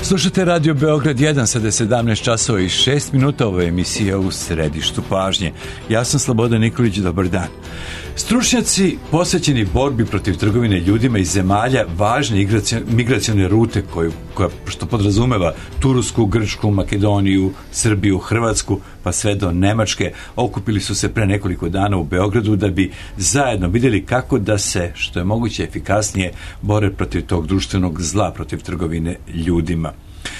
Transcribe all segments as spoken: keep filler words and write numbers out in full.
Slušate Radio Beograd jedan, sada je sedamnaest časova i šest minuta, ovo je emisija U središtu pažnje. Ja sam Slobodan Nikolić, dobar dan. Stručnjaci posvećeni borbi protiv trgovine ljudima iz zemalja važne migracione rute koju, koja što podrazumeva Tursku, Grčku, Makedoniju, Srbiju, Hrvatsku pa sve do Nemačke, okupili su se pre nekoliko dana u Beogradu da bi zajedno vidjeli kako da se što je moguće efikasnije bore protiv tog društvenog zla, protiv trgovine ljudima.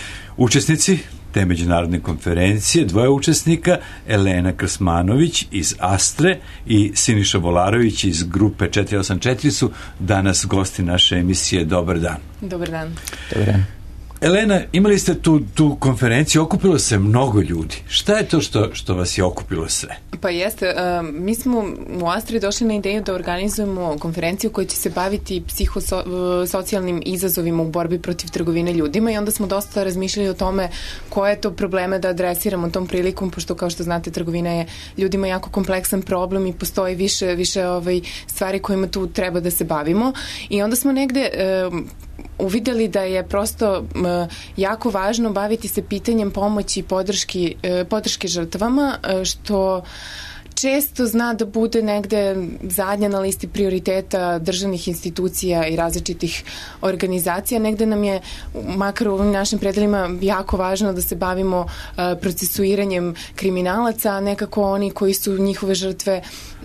Učesnici te međunarodne konferencije, dvoje učesnika, Elena Krsmanović iz Astre i Siniša Volarović iz grupe četiri osam četiri su danas gosti naše emisije. Dobar dan. Dobar dan. Dobar dan. Elena, imali ste tu, tu konferenciju, okupilo se mnogo ljudi. Šta je to što, što vas je okupilo sve? Pa jeste, uh, mi smo u Astri došli na ideju da organizujemo konferenciju koja će se baviti psihosocijalnim izazovima u borbi protiv trgovine ljudima i onda smo dosta razmišljali o tome koje to probleme da adresiramo tom prilikom, pošto kao što znate trgovina je ljudima jako kompleksan problem i postoji više, više ovaj, stvari kojima tu treba da se bavimo i onda smo negde uh, uvidjeli da je prosto m, jako važno baviti se pitanjem pomoći i podrški, e, podrške žrtvama, e, što često zna da bude negde zadnja na listi prioriteta državnih institucija i različitih organizacija. Negde nam je, makar u ovim našim predelima, jako važno da se bavimo uh, procesuiranjem kriminalaca, a nekako oni koji su njihove žrtve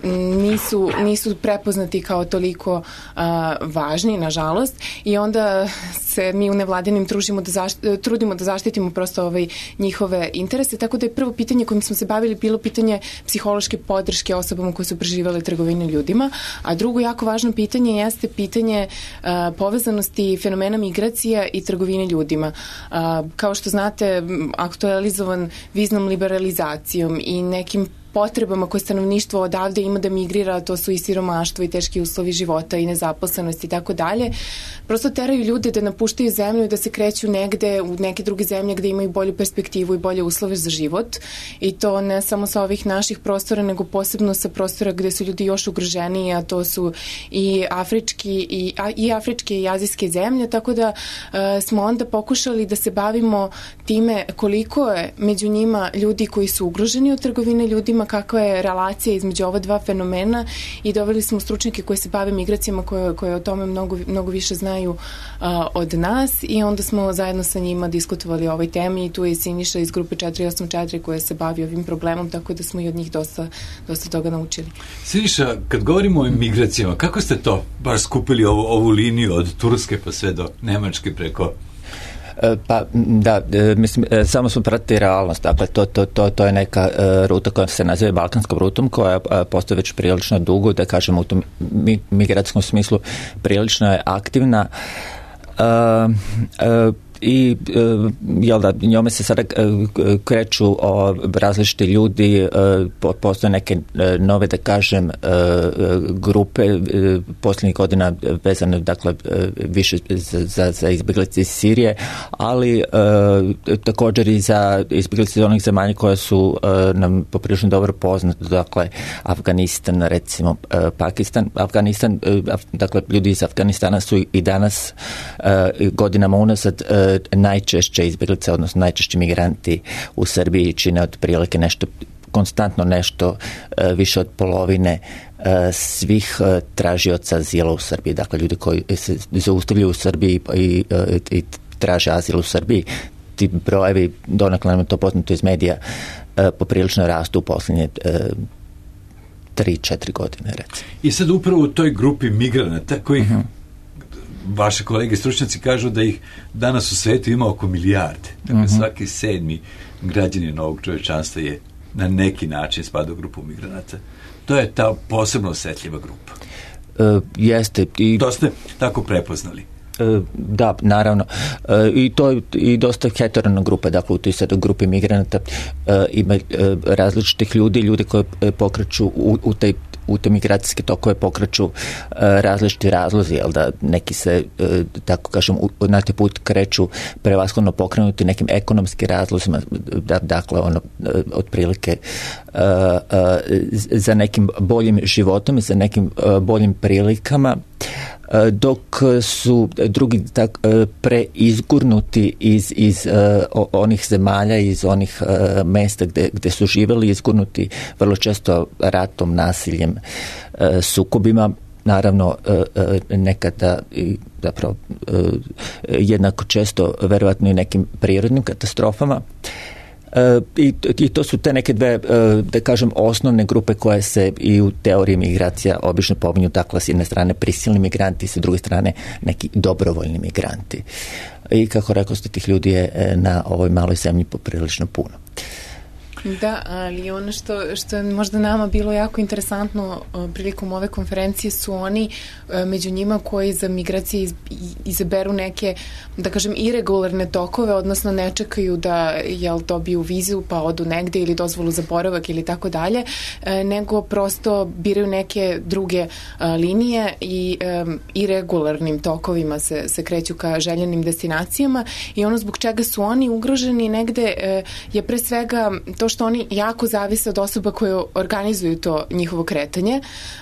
nisu, nisu prepoznati kao toliko uh, važni, nažalost. I onda se mi u nevladinim tružimo da zašt, trudimo da zaštitimo prosto ovaj njihove interese. Tako da je prvo pitanje kojim smo se bavili bilo pitanje psihološke podrške osobama koje su preživale trgovinu ljudima, a drugo jako važno pitanje jeste pitanje uh, povezanosti fenomena migracija i trgovine ljudima. Uh, kao što znate, aktualizovan viznom liberalizacijom i nekim potrebama koje stanovništvo odavde ima da migrira, to su i siromaštvo i teški uslovi života i nezaposlenost i tako dalje, prosto teraju ljude da napuštaju zemlju i da se kreću negde u neke druge zemlje gde imaju bolju perspektivu i bolje uslove za život i to ne samo sa ovih naših prostora, nego posebno sa prostora gde su ljudi još ugroženiji, a to su i afrički i, a, i afričke i azijske zemlje, tako da uh, smo onda pokušali da se bavimo time koliko je među njima ljudi koji su ugroženi od trgovine ljudima, kakva je relacija između ova dva fenomena i doveli smo stručnjake koji se bave migracijama, koje, koje o tome mnogo, mnogo više znaju uh, od nas i onda smo zajedno sa njima diskutovali o ovoj temi i tu je Siniša iz grupe četiri osam četiri koja se bavi ovim problemom, tako da smo i od njih dosta, dosta toga naučili. Siniša, kad govorimo o migracijama, kako ste to baš skupili ovu, ovu liniju od Turske pa sve do Nemačke preko... Pa da, mislim, samo smo pratili realnost, dakle to, to, to, to je neka uh, ruta koja se naziva Balkanskom rutom, koja uh, postoji već prilično dugo, da kažemo u tom mi, migracijskom smislu prilično je aktivna. Uh, uh, i jel da, njome se sada kreću o, različiti ljudi, postoje neke nove, da kažem, grupe posljednjih godina vezane, dakle, više za, za izbjeglice iz Sirije, ali također i za izbjeglice iz onih zemalja koje su nam poprilično dobro poznate, dakle, Afganistan, recimo, Pakistan. Afganistan, dakle, ljudi iz Afganistana su i danas godinama unazad najčešće izbjeglice, odnosno najčešći migranti u Srbiji čine otprilike nešto, konstantno nešto uh, više od polovine uh, svih uh, tražioca azila u Srbiji. Dakle, ljudi koji se zaustavljaju u Srbiji i, uh, i traže azil u Srbiji, ti brojevi, donekle nam je to poznato iz medija, uh, poprilično rastu u posljednje uh, tri četiri godine, recimo. I sad upravo u toj grupi migranata kojih uh-huh. vaše kolege stručnjaci kažu da ih danas u svetu ima oko milijarde. Dakle, uh-huh. svaki sedmi građanin ovog čovječanstva je na neki način spada u grupu migranata. To je ta posebno osjetljiva grupa. Uh, jeste. I... To ste tako prepoznali. Uh, da, naravno. Uh, I to je i dosta heterogena grupa, dakle u toj sad grupi migranata uh, ima uh, različitih ljudi, ljudi koji uh, pokreću u, u taj u te migracijske tokove pokreću uh, različiti razlozi, jel da neki se, uh, tako kažem, u, na taj put kreću prevashodno pokrenuti nekim ekonomskim razlozima, da, dakle, ono, uh, otprilike uh, uh, za nekim boljim životom i za nekim uh, boljim prilikama, dok su drugi tak, preizgurnuti iz, iz uh, onih zemalja, iz onih uh, mesta gde, gde su živjeli, izgurnuti vrlo često ratom, nasiljem, uh, sukobima, naravno uh, nekada i zapravo uh, jednako često verovatno i nekim prirodnim katastrofama. Uh, i, i to su te neke dve, uh, da kažem, osnovne grupe koje se i u teoriji migracija obično pominju, dakle s jedne strane prisilni migranti, s druge strane neki dobrovoljni migranti. I kako rekao ste, tih ljudi je na ovoj maloj zemlji poprilično puno. Da, ali ono što, što je možda nama bilo jako interesantno prilikom ove konferencije su oni među njima koji za migracije iz, izaberu neke, da kažem, irregularne tokove, odnosno ne čekaju da jel, dobiju vizu pa odu negde ili dozvolu za boravak ili tako dalje, nego prosto biraju neke druge linije i um, irregularnim tokovima se, se kreću ka željenim destinacijama i ono zbog čega su oni ugroženi negde je pre svega to što oni jako zavise od osoba koje organizuju to njihovo kretanje.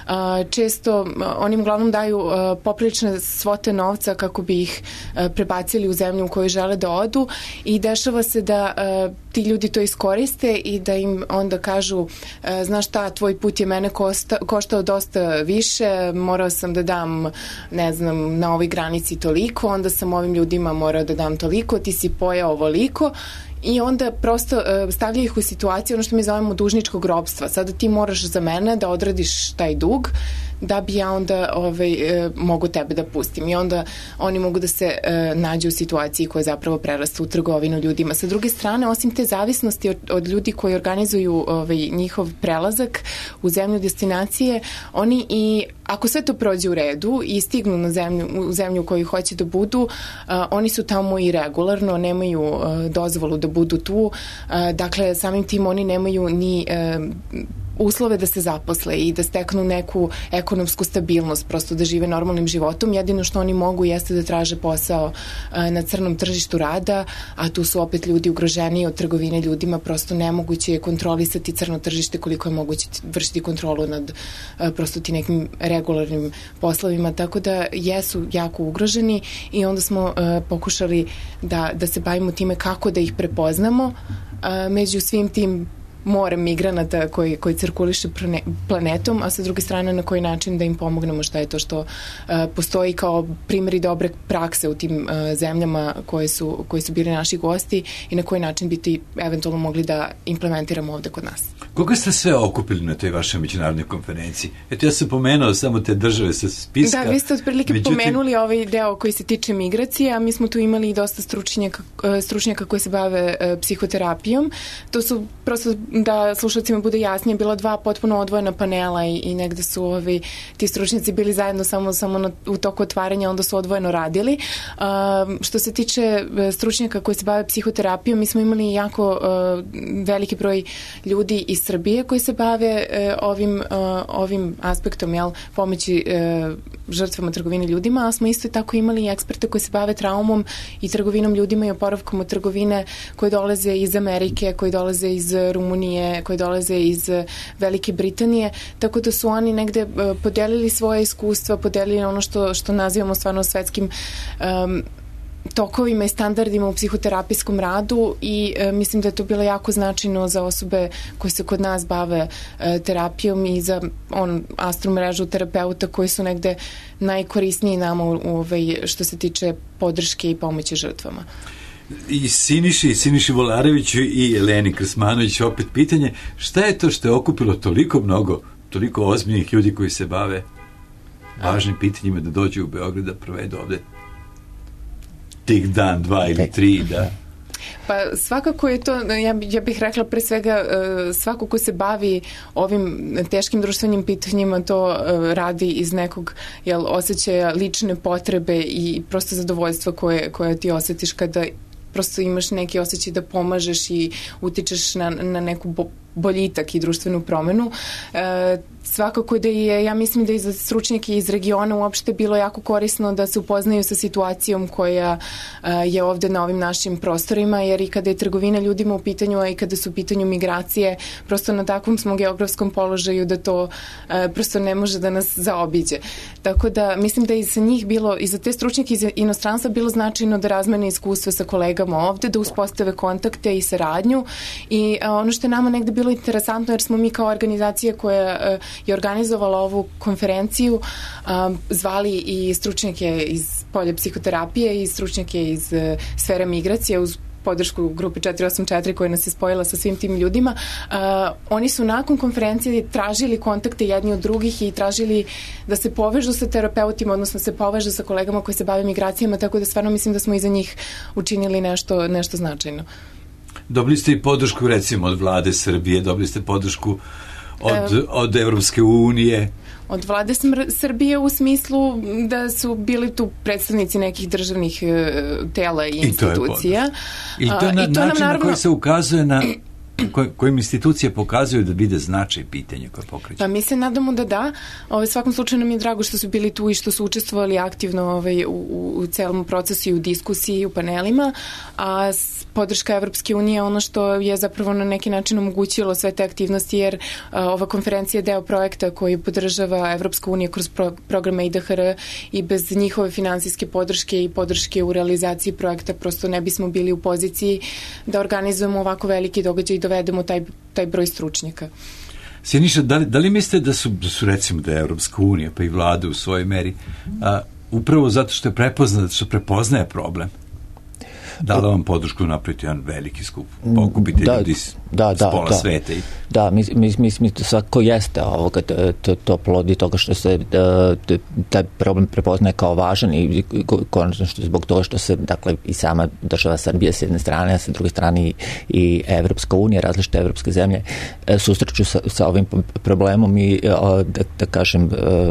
Često oni im uglavnom daju poprilične svote novca kako bi ih prebacili u zemlju u kojoj žele da odu i dešava se da ti ljudi to iskoriste i da im onda kažu, znaš šta, tvoj put je mene kosta, koštao dosta više, morao sam da dam, ne znam, na ovoj granici toliko, onda sam ovim ljudima morao da dam toliko, ti si pojao ovoliko. I onda prosto uh, stavlja ih u situaciju, ono što mi zovemo dužničkog ropstva. Sada ti moraš za mene da odradiš taj dug da bi ja onda ovaj, uh, mogu tebe da pustim. I onda oni mogu da se uh, nađu u situaciji koja zapravo prerasta u trgovinu ljudima. Sa druge strane, osim te zavisnosti od, od ljudi koji organizuju ovaj, njihov prelazak u zemlju destinacije, oni i ako sve to prođe u redu i stignu na zemlju, u zemlju u kojoj hoće da budu, uh, oni su tamo i regularno, nemaju uh, dozvolu da budu tu, uh, dakle samim tim oni nemaju ni uh, uslove da se zaposle i da steknu neku ekonomsku stabilnost, prosto da žive normalnim životom. Jedino što oni mogu jeste da traže posao uh, na crnom tržištu rada, a tu su opet ljudi ugroženiji od trgovine ljudima, prosto nemoguće je kontrolisati crno tržište koliko je moguće vršiti kontrolu nad uh, prosto ti nekim regularnim poslovima, tako da jesu jako ugroženi i onda smo uh, pokušali da, da se bavimo time kako da ih prepoznamo uh, među svim tim more migranata koji, koji cirkuliše planetom, a sa druge strane na koji način da im pomognemo, šta je to što uh, postoji kao primjeri dobre prakse u tim uh, zemljama koje su, koji su bili naši gosti i na koji način bi ti eventualno mogli da implementiramo ovde kod nas. Koga ste sve okupili na toj vašoj međunarodnoj konferenciji? Eto, ja sam pomenuo samo te države sa spiska. Da, vi ste otprilike međutim... pomenuli ovaj deo koji se tiče migracije, a mi smo tu imali i dosta stručnjaka, stručnjaka koji se bave uh, psihoterapijom. To su prosto da slušalcima bude jasnije, bila dva potpuno odvojena panela i, i negde su ovi, ti stručnjaci bili zajedno samo, samo na, u toku otvaranja, onda su odvojeno radili. Uh, što se tiče stručnjaka koji se bave psihoterapijom, mi smo imali jako uh, veliki broj ljudi iz Srbije koji se bave uh, ovim, uh, ovim aspektom, jel, pomoći uh, žrtvama trgovine ljudima, a smo isto tako imali i eksperte koji se bave traumom i trgovinom ljudima i oporavkom od trgovine, koji dolaze iz Amerike, koji dolaze iz Rumunije, koji dolaze iz Velike Britanije, tako da su oni negde podelili svoje iskustva, podelili ono što, što nazivamo stvarno svetskim um, tokovima i standardima u psihoterapijskom radu i e, mislim da je to bilo jako značajno za osobe koje se kod nas bave e, terapijom i za on, Astro mrežu terapeuta koji su negde najkorisniji nama u, u, ovaj, što se tiče podrške i pomoći žrtvama. I Siniši, Siniši Volareviću i Eleni Krsmanović opet pitanje, šta je to što je okupilo toliko mnogo, toliko ozbiljnih ljudi koji se bave važnim pitanjima da dođu u Beograd da provedu ovde tih dan, dva ili tri, da... Pa svakako je to, ja, ja bih rekla pre svega, svako ko se bavi ovim teškim društvenim pitanjima to radi iz nekog jel, osjećaja lične potrebe i prosto zadovoljstva koje, koje ti osjetiš kada prosto imaš neki osjećaj da pomažeš i utičeš na, na neku boljitak i društvenu promenu. E, svakako da je, ja mislim da i za stručnjake iz regiona uopšte bilo jako korisno da se upoznaju sa situacijom koja uh, je ovde na ovim našim prostorima, jer i kada je trgovina ljudima u pitanju, a i kada su u pitanju migracije, prosto na takvom smo geografskom položaju da to uh, prosto ne može da nas zaobiđe. Tako da mislim da i za njih bilo, i za te stručnjake iz inostranstva bilo značajno da razmene iskustva sa kolegama ovde, da uspostave kontakte i saradnju i uh, ono što je nama negde bilo interesantno, jer smo mi kao organizacija koja uh, je organizovala ovu konferenciju, um, zvali i stručnjake iz polja psihoterapije i stručnjake iz uh, sfere migracije uz podršku grupe četiri osam četiri koja nas je spojila sa svim tim ljudima. Uh, oni su nakon konferencije tražili kontakte jedni od drugih i tražili da se povežu sa terapeutima, odnosno se povežu sa kolegama koji se bave migracijama, tako da stvarno mislim da smo i za njih učinili nešto, nešto značajno. Dobili ste i podršku recimo od vlade Srbije, dobili ste podršku Od, od Evropske unije? Od vlade Srbije u smislu da su bili tu predstavnici nekih državnih tela i institucija. I to je na, I to način naravno... na koji se ukazuje na kojim institucije pokazuju da vide značaj pitanja koje pokreću? Pa mi se nadamo da da. Ove, svakom slučaju nam je drago što su bili tu i što su učestvovali aktivno ovaj, u, u celom procesu i u diskusiji i u panelima, a podrška Evropske unije ono što je zapravo na neki način omogućilo sve te aktivnosti, jer a, ova konferencija je deo projekta koji podržava Evropska unija kroz pro, programe I D H R i bez njihove finansijske podrške i podrške u realizaciji projekta prosto ne bismo bili u poziciji da organizujemo ovako veliki događaj i dovedemo taj, taj broj stručnjaka. Sjeniša, da li, da li mislite da su, da su recimo da je Evropska unija pa i vlada u svojoj meri a, upravo zato što je prepoznata, što prepoznaje problem, dala vam podršku napraviti jedan veliki skup, pokupite da, ljudi s, da, s da, pola da. sveta. I... Da, mi, mi, mi, mi to svako jeste ovoga, to, to plodi toga što se da, taj problem prepoznaje kao važan i konačno što zbog toga što se, dakle, i sama država Srbije s jedne strane, a sa druge strane i, i Evropska unija, različite evropske zemlje susreću sa, sa ovim problemom i da, da kažem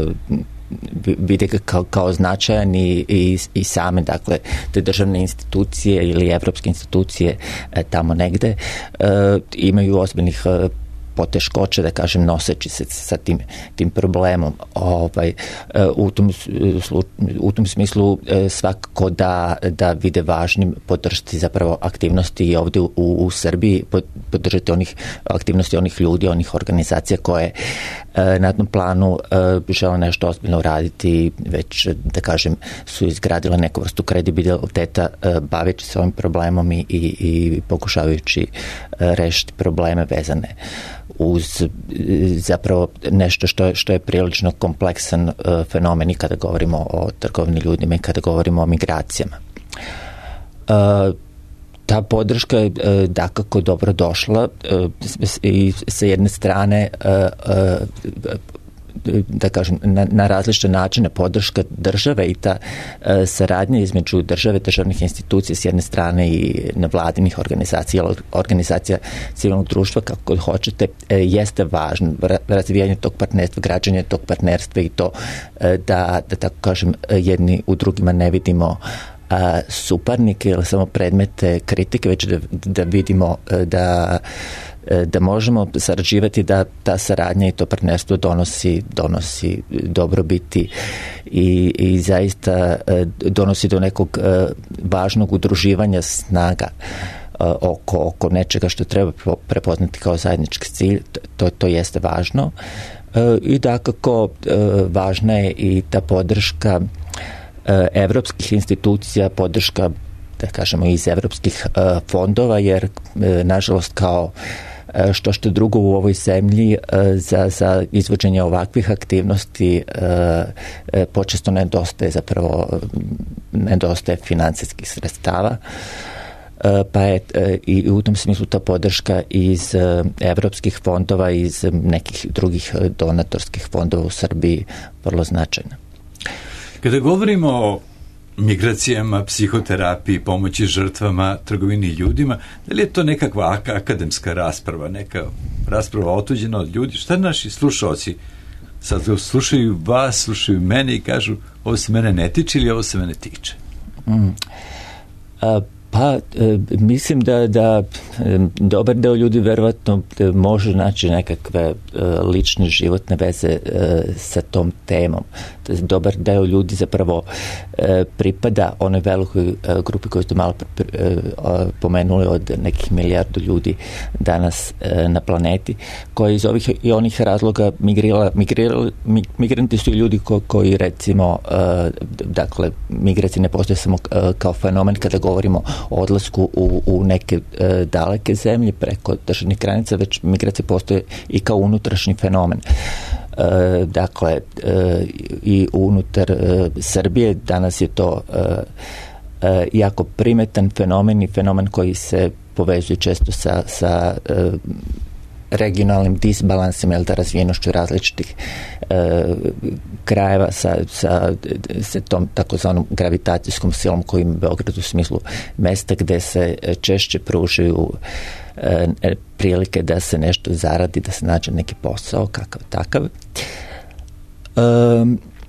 vide ga kao, kao značajan i, i, i same, dakle, te državne institucije ili evropske institucije e, tamo negde e, imaju ozbiljnih e, poteškoće, da kažem, noseći se sa tim, tim problemom. Ovaj, u, tom, u tom smislu svakako da, da vide važnim podržati zapravo aktivnosti i ovde u, u Srbiji, podržati onih aktivnosti onih ljudi, onih organizacija koje na tom planu žele nešto ozbiljno uraditi, već, da kažem, su izgradile neku vrstu kredibiliteta baveći se ovim problemom i, i, i pokušavajući rešiti probleme vezane uz zapravo nešto što je, što je prilično kompleksan uh, fenomen i kada govorimo o trgovini ljudima i kada govorimo o migracijama. Uh, ta podrška je uh, dakako dobro došla uh, i sa jedne strane uh, uh, da kažem, na, na različite načine podrška države i ta e, saradnja između države, državnih institucija s jedne strane i nevladinih organizacija, organizacija civilnog društva, kako god hoćete, e, jeste važno. Razvijanje tog partnerstva, građanje tog partnerstva i to e, da, da tako kažem, jedni u drugima ne vidimo a, suparnike ili samo predmete kritike, već da, da vidimo da da možemo sarađivati, da ta saradnja i to partnerstvo donosi, donosi dobrobiti i, i zaista donosi do nekog važnog udruživanja snaga oko, oko nečega što treba prepoznati kao zajednički cilj. To, to jeste važno i dakako važna je i ta podrška evropskih institucija, podrška, da kažemo, iz evropskih fondova, jer nažalost kao što što drugo u ovoj zemlji za, za izvođenje ovakvih aktivnosti počesto nedostaje zapravo nedostaje finansijskih sredstava, pa je i u tom smislu ta podrška iz evropskih fondova, iz nekih drugih donatorskih fondova u Srbiji vrlo značajna. Kada govorimo o migracijama, psihoterapiji, pomoći žrtvama, trgovini ljudima, da li je to nekakva akademska rasprava, neka rasprava otuđena od ljudi? Šta naši slušalci sad slušaju vas, slušaju mene i kažu ovo se mene ne tiče ili ovo se mene tiče? Mm. A, Pa, e, mislim da, da e, dobar deo ljudi verovatno može naći nekakve e, lične životne veze e, sa tom temom. Dobar deo ljudi zapravo e, pripada onoj velikoj e, grupi koju ste malo pre, e, pomenuli od nekih milijardu ljudi danas e, na planeti, koji iz ovih i onih razloga migrirala, migrirali, migranti su ljudi ko, koji recimo e, dakle, migracije ne postoje samo e, kao fenomen kada govorimo o odlasku u, u neke e, daleke zemlje preko državnih granica, već migracije postoje i kao unutrašnji fenomen. E, dakle, e, i unutar e, Srbije danas je to e, e, jako primetan fenomen i fenomen koji se povezuje često sa, sa e, regionalnim disbalansima ili da razvijenošću različitih e, krajeva sa, sa, sa tom takozvanom gravitacijskom silom koji ima Beograd u smislu mesta gde se češće pružaju e, prilike da se nešto zaradi, da se nađe neki posao, kakav takav. E,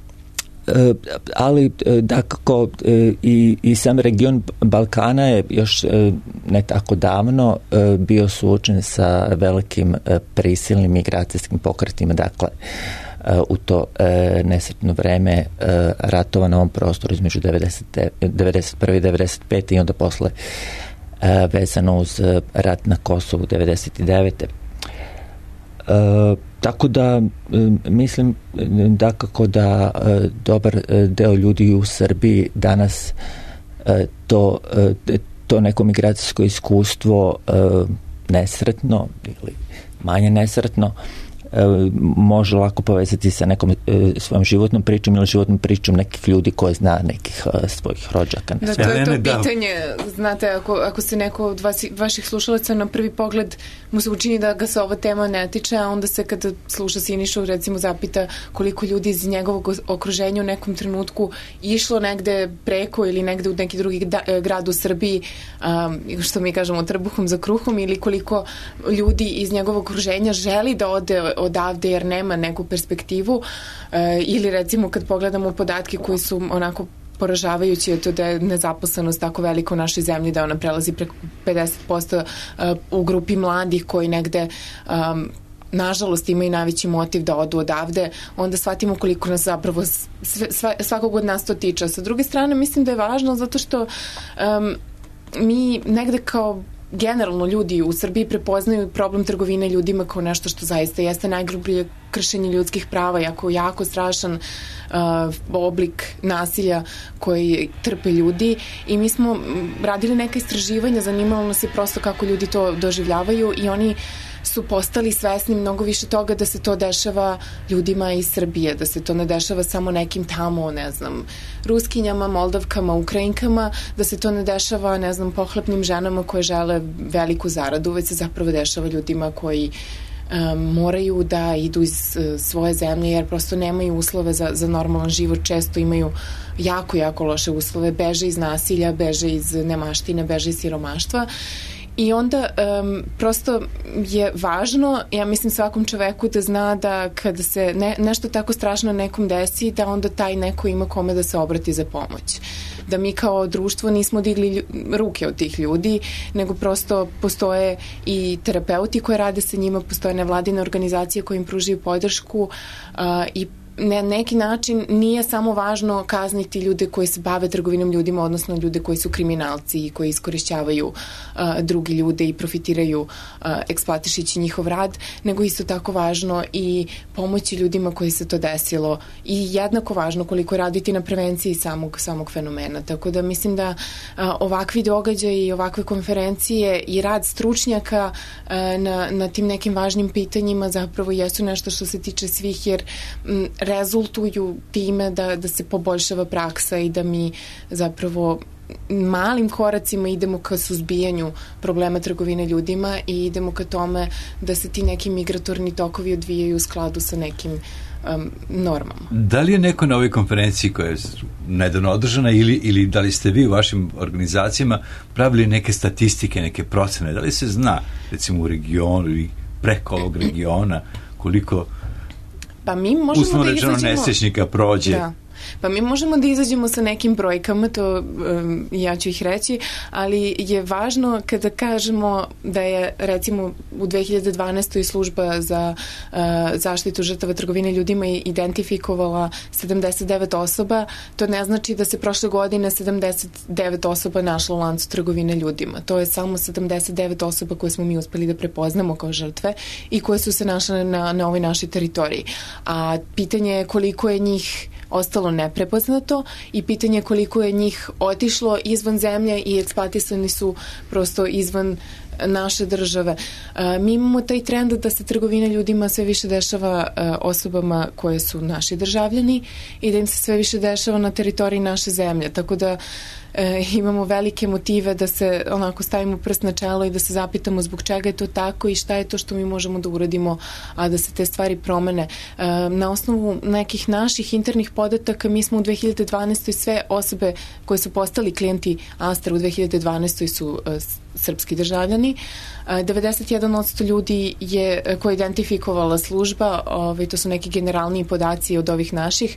ali dakako i, i sam region Balkana je još ne tako davno bio suočen sa velikim prisilnim migracijskim pokretima, dakle u to nesretno vreme ratova na ovom prostoru između devedeset prve i devedeset pete i onda posle vezano uz rat na Kosovu devedeset devete E, tako da e, mislim da kako da e, dobar deo ljudi u Srbiji danas e, to, e, to neko migracijsko iskustvo e, nesretno ili manje nesretno može lako povezati sa nekom e, svojom životnom pričom ili životnom pričom nekih ljudi koje zna, nekih e, svojih rođaka. Da, to je to pitanje, znate, ako, ako se neko od vas, vaših slušalaca na prvi pogled mu se učini da ga se ova tema ne tiče, a onda se kada sluša Sinišu recimo zapita koliko ljudi iz njegovog okruženja u nekom trenutku išlo negde preko ili negde u neki drugi da, grad u Srbiji, um, što mi kažemo trbuhom za kruhom, ili koliko ljudi iz njegovog okruženja želi da ode odavde jer nema neku perspektivu, e, ili recimo kad pogledamo podatke koji su onako poražavajući, je to da je nezaposlenost tako velika u našoj zemlji da ona prelazi preko pedeset posto u grupi mladih koji negde um, nažalost imaju najveći motiv da odu odavde, onda shvatimo koliko nas zapravo sve, svakog od nas to tiče. Sa druge strane, mislim da je važno zato što um, mi negde kao generalno ljudi u Srbiji prepoznaju problem trgovine ljudima kao nešto što zaista jeste najgrublje kršenje ljudskih prava, jako, jako strašan uh, oblik nasilja koji trpe ljudi, i mi smo radili neka istraživanja, zanimalo nas je prosto kako ljudi to doživljavaju, i oni su postali svesni mnogo više toga da se to dešava ljudima iz Srbije, da se to ne dešava samo nekim tamo, ne znam, Ruskinjama, Moldavkama, Ukrajinkama, da se to ne dešava, ne znam, pohlepnim ženama koje žele veliku zaradu, već se zapravo dešava ljudima koji um, moraju da idu iz uh, svoje zemlje jer prosto nemaju uslove za, za normalan život, često imaju jako, jako loše uslove, beže iz nasilja, beže iz nemaštine, beže iz siromaštva. I onda um, prosto je važno, ja mislim, svakom čoveku da zna da kada se ne, nešto tako strašno nekom desi, da onda taj neko ima kome da se obrati za pomoć. Da mi kao društvo nismo digli ruke od tih ljudi, nego prosto postoje i terapeuti koji rade sa njima, postoje nevladine organizacije koje im pružaju podršku uh, i na neki način nije samo važno kazniti ljude koji se bave trgovinom ljudima, odnosno ljude koji su kriminalci i koji iskorišćavaju uh, drugi ljude i profitiraju uh, eksploatišići njihov rad, nego isto tako važno i pomoći ljudima koji se to desilo, i jednako važno koliko raditi na prevenciji samog, samog fenomena. Tako da mislim da uh, ovakvi događaji i ovakve konferencije i rad stručnjaka uh, na, na tim nekim važnim pitanjima zapravo jesu nešto što se tiče svih, jer m, rezultuju time da, da se poboljšava praksa i da mi zapravo malim koracima idemo ka suzbijanju problema trgovine ljudima i idemo ka tome da se ti neki migratorni tokovi odvijaju u skladu sa nekim um, normama. Da li je neko na ovoj konferenciji koja je nedavno održana ili, ili da li ste vi u vašim organizacijama pravili neke statistike, neke procene? Da li se zna, recimo u regionu ili preko ovog regiona, koliko pa mi možemo uslovno da rečeno izađemo, nesrećnika prođe da. Pa mi možemo da izađemo sa nekim brojkama, to um, ja ću ih reći, ali je važno kada kažemo da je recimo u dve hiljade dvanaestoj služba za uh, zaštitu žrtava trgovine ljudima identifikovala sedamdeset devet osoba, to ne znači da se prošle godine sedamdeset devet osoba našlo u lancu trgovine ljudima. To je samo sedamdeset devet osoba koje smo mi uspeli da prepoznamo kao žrtve i koje su se našle na, na ovoj našoj teritoriji. A pitanje je koliko je njih ostalo neprepoznato i pitanje koliko je njih otišlo izvan zemlje i eksploatisani su prosto izvan naše države. Mi imamo taj trend da se trgovina ljudima sve više dešava osobama koje su naši državljani i da im se sve više dešava na teritoriji naše zemlje. Tako da e, imamo velike motive da se onako stavimo prst na čelo i da se zapitamo zbog čega je to tako i šta je to što mi možemo da uradimo, a da se te stvari promene. E, na osnovu nekih naših internih podataka mi smo u dve hiljade dvanaestoj sve osobe koje su postali klijenti Astra u dve hiljade dvanaestoj su e, srpski državljani. devedeset jedan posto ljudi je, koje je identifikovala služba, ovaj, to su neki generalniji podaci od ovih naših,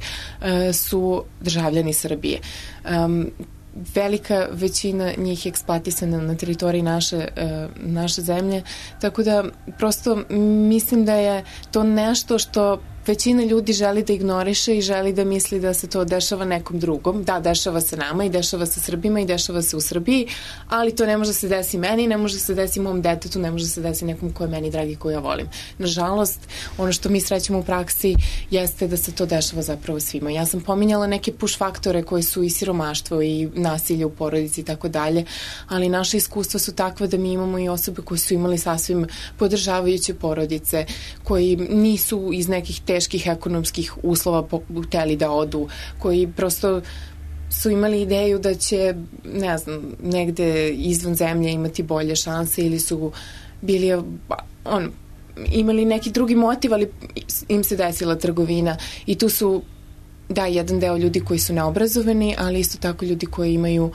su državljani Srbije. Um, velika većina njih je eksploatisana na teritoriji naše, naše zemlje, tako da prosto mislim da je to nešto što većina ljudi želi da ignoriše i želi da misli da se to dešava nekom drugom. Da, dešava se nama i dešava se Srbima i dešava se u Srbiji, ali to ne može se desi meni, ne može se desi mom detetu, ne može se desi nekom ko je meni dragi, koju ja volim. Nažalost, ono što mi srećemo u praksi jeste da se to dešava zapravo svima. Ja sam pominjala neke push faktore koji su i siromaštvo i nasilje u porodici i tako dalje, ali naše iskustva su takva da mi imamo i osobe koje su imali sasvim podržavajuće porodice, koji nisu iz nekih teških ekonomskih uslova hteli da odu, koji prosto su imali ideju da će, ne znam, negde izvan zemlje imati bolje šanse ili su bili on, imali neki drugi motiv, ali im se desila trgovina i tu su, da, jedan deo ljudi koji su neobrazovani, ali isto tako ljudi koji imaju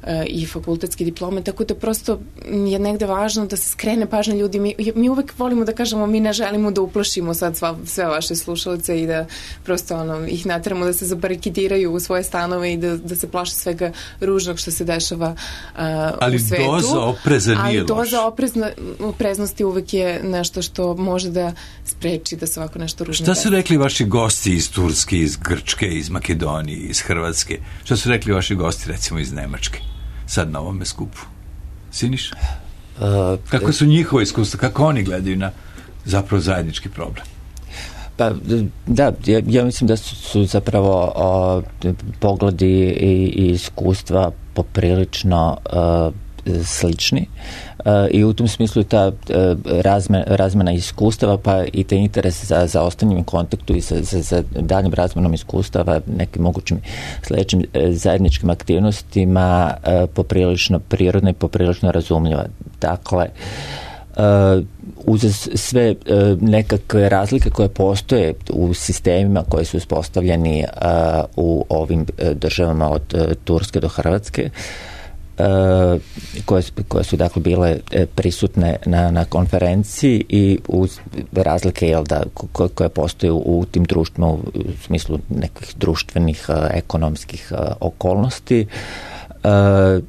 i fakultetski diplome, tako da prosto je negde važno da se skrene pažnja ljudi. Mi, mi uvek volimo da kažemo mi ne želimo da uplašimo sad sva, sve vaše slušalce i da prosto ono, ih nateramo da se zabarikidiraju u svoje stanove i da, da se plaše svega ružnog što se dešava uh, ali u svetu. Ali doza opreza nije loša. Ali doza oprezna, opreznosti uvek je nešto što može da spreči da se ovako nešto ružno Šta desi. su rekli vaši gosti iz Turske, iz Grčke, iz Makedonije, iz Hrvatske? Šta su rekli vaši gosti recimo iz Nemačke? Sad na ovome skupu. Siniš? Uh, kako su njihove iskustva, kako oni gledaju na zapravo zajednički problem? Pa da, ja, ja mislim da su, su zapravo o, pogledi i, i iskustva poprilično uh, slični uh, i u tom smislu ta uh, razme, razmena iskustava pa i te interes za, za ostanjem u kontaktu i za, za, za daljim razmenom iskustava, nekim mogućim sledećim uh, zajedničkim aktivnostima uh, poprilično prirodna i poprilično razumljiva. Dakle, Uh, uz sve uh, nekakve razlike koje postoje u sistemima koji su uspostavljeni uh, u ovim uh, državama od uh, Turske do Hrvatske, Uh, koje, koje su dakle bile uh, prisutne na, na konferenciji i uz razlike jel da, ko, koje postoje u, u tim društvima u, u smislu nekih društvenih uh, ekonomskih uh, okolnosti. Uh,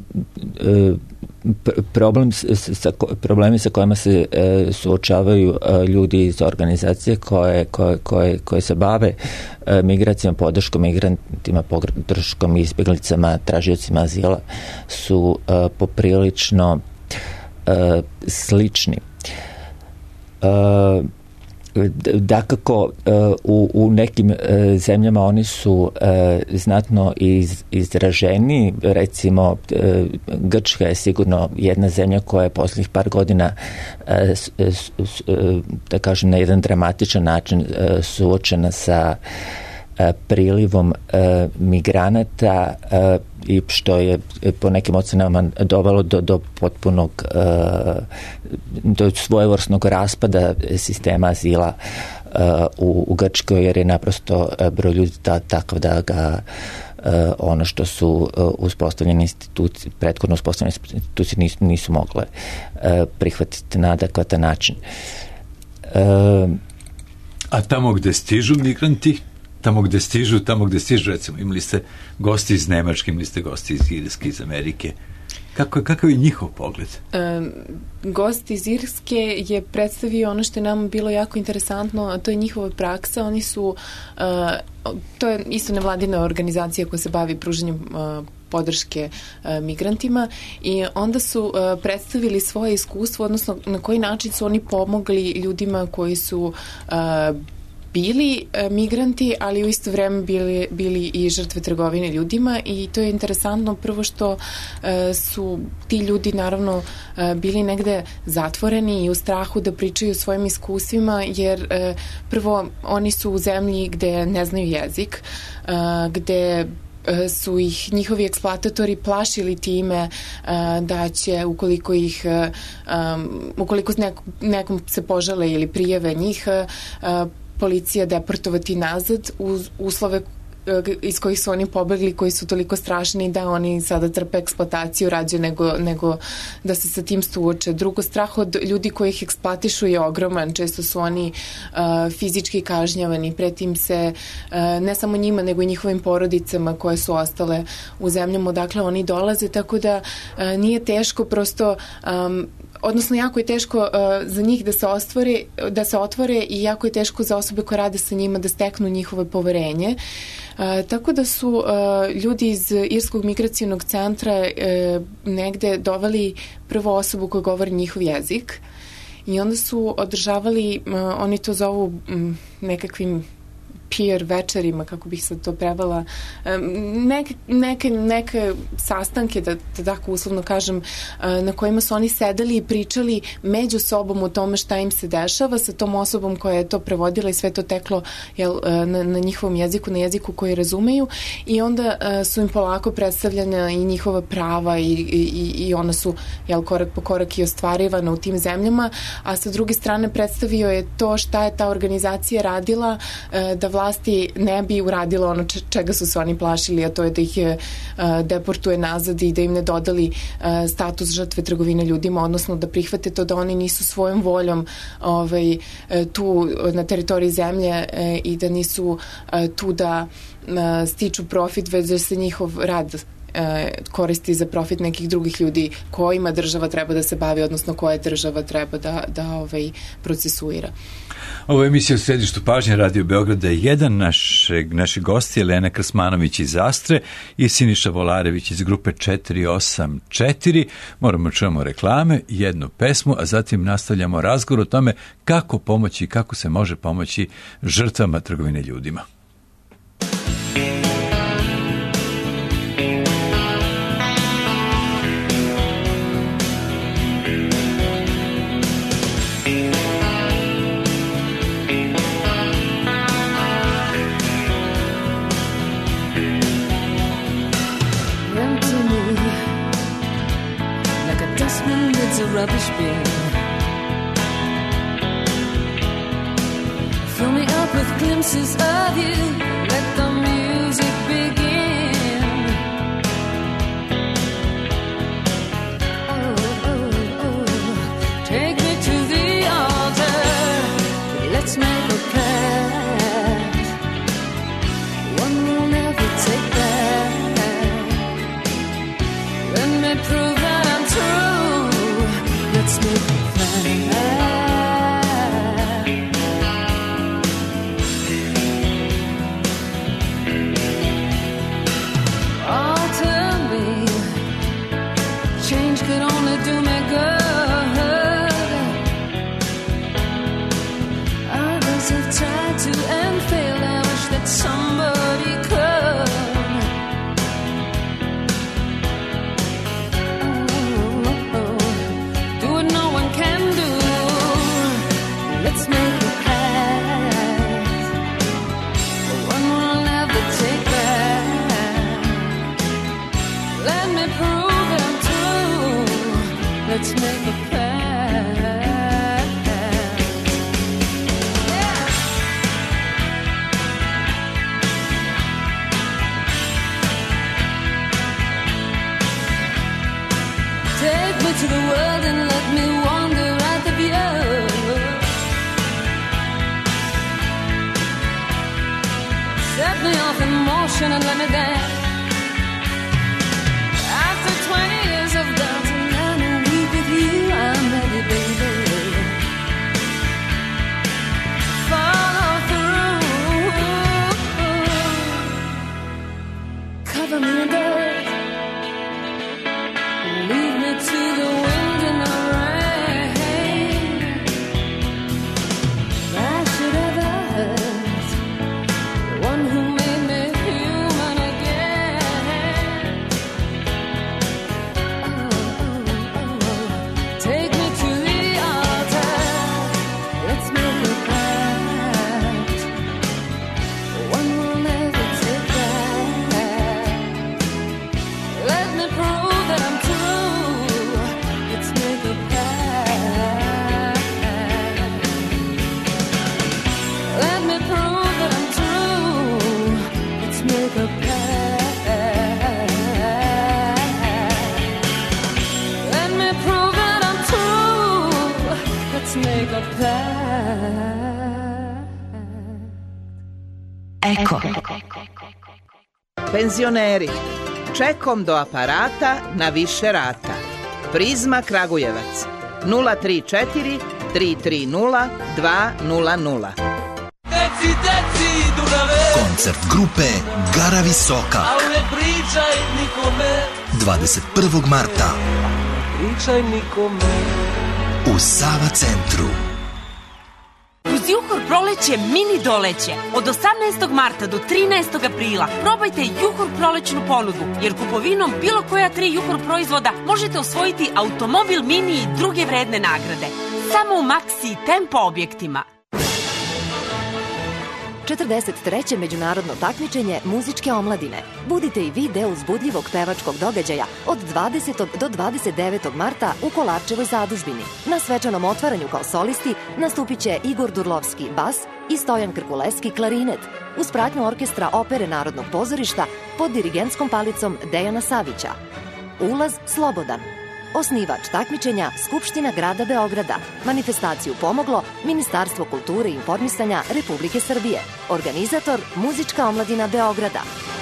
uh, problem sa, problemi sa kojima se e, suočavaju e, ljudi iz organizacije koje, koje, koje, koje se bave e, migracijama, podrškom migrantima, podrškom izbjeglicama, tražiocima azila su e, poprilično e, slični. E, Dakako, u, u nekim zemljama oni su znatno iz, izraženi. Recimo, Grčka je sigurno jedna zemlja koja je posljednjih par godina, da kažem, na jedan dramatičan način suočena sa prilivom migranata i što je po nekim ocenama dovelo do, do potpunog do svojevrsnog raspada sistema azila u, u Grčkoj, jer je naprosto broj ljudi ta, takav da ga ono što su uspostavljene institucije, prethodno uspostavljene institucije nisu, nisu mogle prihvatiti na adekvatan način. A tamo gde stižu migranti, tamo gde stižu, tamo gde stižu, recimo, imali ste gosti iz Nemačke, imali ste gosti iz Irske, iz Amerike. Kako, kakav je njihov pogled? E, gost iz Irske je predstavio ono što je nam bilo jako interesantno, a to je njihova praksa. Oni su, e, to je isto nevladina organizacija koja se bavi pružanjem e, podrške e, migrantima i onda su e, predstavili svoje iskustvo, odnosno na koji način su oni pomogli ljudima koji su e, bili e, migranti, ali u isto vreme bili, bili i žrtve trgovine ljudima i to je interesantno prvo što e, su ti ljudi naravno e, bili negde zatvoreni i u strahu da pričaju o svojim iskustvima jer e, prvo oni su u zemlji gde ne znaju jezik, e, gde su ih njihovi eksploatatori plašili time uh, da će ukoliko ih um, ukoliko neko, nekom se požale ili prijave njih uh, policija deportovati nazad uz uslove iz kojih su oni pobegli, koji su toliko strašni da oni sada trpe eksploataciju rađe nego, nego da se sa tim suoče. Drugo, strah od ljudi koji ih eksploatišu je ogroman. Često su oni uh, fizički kažnjavani. Pretim se uh, ne samo njima, nego i njihovim porodicama koje su ostale u zemljama odakle oni dolaze, tako da uh, nije teško prosto um, odnosno jako je teško uh, za njih da se ostvore, da se otvore i jako je teško za osobe koje rade sa njima da steknu njihove poverenje. Uh, tako da su uh, ljudi iz Irskog migracionog centra uh, negde doveli prvo osobu koja govori njihov jezik i onda su održavali, uh, oni to zovu um, nekakvim peer večerima, kako bih sad to prevela, neke, neke, neke sastanke, da, da tako uslovno kažem, na kojima su oni sedeli i pričali među sobom o tome šta im se dešava sa tom osobom koja je to prevodila i sve to teklo jel, na, na njihovom jeziku, na jeziku koji razumeju i onda su im polako predstavljena i njihova prava i, i, i ona su jel, korak po korak i ostvarivana u tim zemljama, a sa druge strane predstavio je to šta je ta organizacija radila da vlasti ne bi uradila ono čega su se oni plašili, a to je da ih je, uh, deportuje nazad i da im ne dodali uh, status žrtve trgovine ljudima, odnosno da prihvate to da oni nisu svojom voljom ovaj, tu na teritoriji zemlje uh, i da nisu uh, tu da uh, stiču profit, već da se njihov rad koristi za profit nekih drugih ljudi kojima država treba da se bavi, odnosno koje država treba da, da ovaj, procesuira. Ovo je emisija u središtu pažnje Radio Beograda. Jedan našeg, naši gosti je Lena Krsmanović iz Astre i Siniša Volarević iz grupe četiri osam četiri. Moramo čujemo reklame, jednu pesmu, a zatim nastavljamo razgovor o tome kako pomoći i kako se može pomoći žrtvama trgovine ljudima. Rubbish bin. Fill me up with glimpses of you. Let the music begin. Oh, oh, oh. Take me to the altar. Let's make a pact. One will never take back. Let me prove that I'm true. Let's make a plan. Oh, tell me, change could only do me good. Others have tried to and failed. I wish that somebody could. Let's make a pact. One will never take back. Let me prove that I'm true. Let's make a pact. Yeah. Take me to the world and let me wander at the view. Set me off in motion and let me dance. After twenty years of dancing and a week with you, I'm ready, baby. Follow through. Cover me in dirt. Leave me to the wind and the rain. I should have asked the one who made me human again. Oh, oh, oh. Take me to the altar. Let's make a pact. One will never take back. Let me prove that I'm true. Let's make a pact. Let me prove that I'm true. Let's make a pact. Let me prove that I'm true. Let's make a pact. Eko. Penzioneri, čekom do aparata na više rata. Prizma Kragujevac nula tri četiri tri tri nula dva nula nula. Deci, deci, Dunave. Koncert grupe Gara Visoka Al ne pričaj nikome. dvadeset prvog marta Pričaj nikome. u Sava centru. Uz Juhor proleće mini doleće. Od osamnaestog marta do trinaestog aprila probajte Juhor prolećnu ponudu, jer kupovinom bilo koja tri Juhor proizvoda možete osvojiti automobil mini i druge vredne nagrade. Samo u Maxi i Tempo objektima. četrdeset treće međunarodno takmičenje muzičke omladine. Budite i vi deo uzbudljivog pevačkog događaja od dvadesetog do dvadeset devetog marta u Kolarčevoj zadužbini. Na svečanom otvaranju kao solisti nastupit će Igor Durlovski bas i Stojan Krkuleski klarinet, uz pratnju orkestra Opere Narodnog pozorišta pod dirigentskom palicom Dejana Savića. Ulaz slobodan. Osnivač takmičenja Skupština grada Beograda. Manifestaciju pomoglo Ministarstvo kulture i informisanja Republike Srbije. Organizator Muzička omladina Beograda.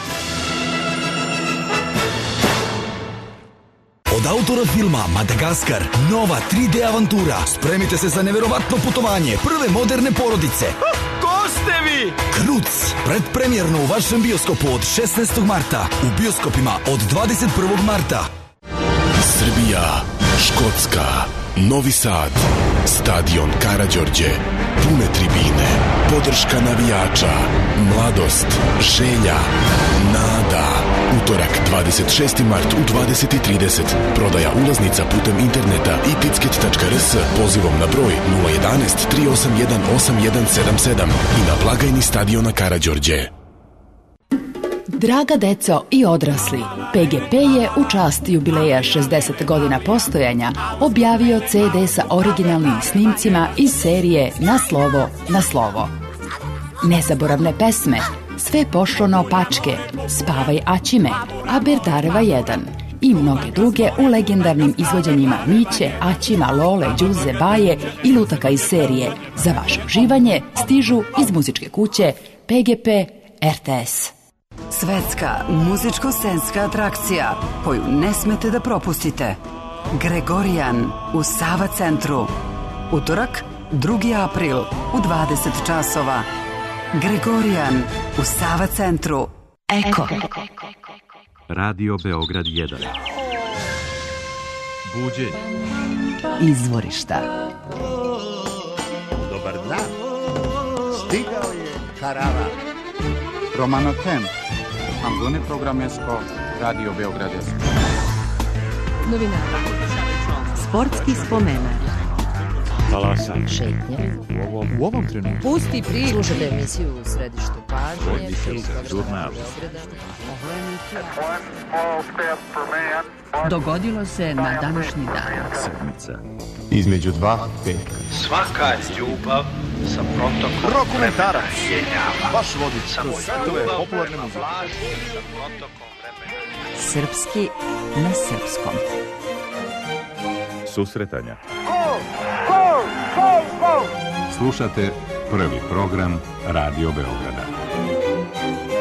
Od autora filma Madagaskar, nova tri D avantura. Spremite se za neverovatno putovanje prve moderne porodice. Ko ste vi? Kruc, predpremjerno u vašem bioskopu od šesnaestog marta. U bioskopima od dvadeset prvog marta. Srbija, Škotska, Novi Sad, stadion Karađorđe, pune tribine, podrška navijača, mladost, želja, nada. Utorak, dvadeset šesti mart u dvadeset i trideset. Prodaja ulaznica putem interneta i ticket tačka r s pozivom na broj nula jedanaest tri osam jedan osam jedan sedam sedam i na blagajni stadiona Karađorđe. Draga deco i odrasli, P G P je u čast jubileja šezdeset godina postojanja objavio C D sa originalnim snimcima iz serije Na slovo, na slovo. Nezaboravne pesme, Sve pošlo naopačke, Spavaj Aćime, Aberdareva jedan i mnoge druge u legendarnim izvođenjima Miće, Aćima, Lole, Đuze, Baje i lutaka iz serije. Za vaše uživanje stižu iz muzičke kuće P G P R T S. Svetska muzičko-scenska atrakcija koju ne smete da propustite. Gregorijan u Sava centru. Utorak, drugi april u dvadeset časova. Gregorijan u Sava centru. Eko. Radio Beograd jedan. Buđenje. Izvorišta. Dobar dan. Stigao je Karava. Romano Tem. Ambune Programesko. Radio Beograd jedan. Novinara. Sportski spomenar. Talasa. Šetnje. U ovom, u ovom trenutku. Pusti priču. Slušajte emisiju u središtu pažnje. Žurnal. Dogodilo se na današnji dan. Sedmica. Između dva petka. Svaka ljubav sa protokom Rokomentarac. jenjava. Baš vodič. Samo To je ljubav popularne prema muzike. vlaži sa protokom vremena. Srpski na srpskom. Susretanja. Slušate prvi program Radio Beograda.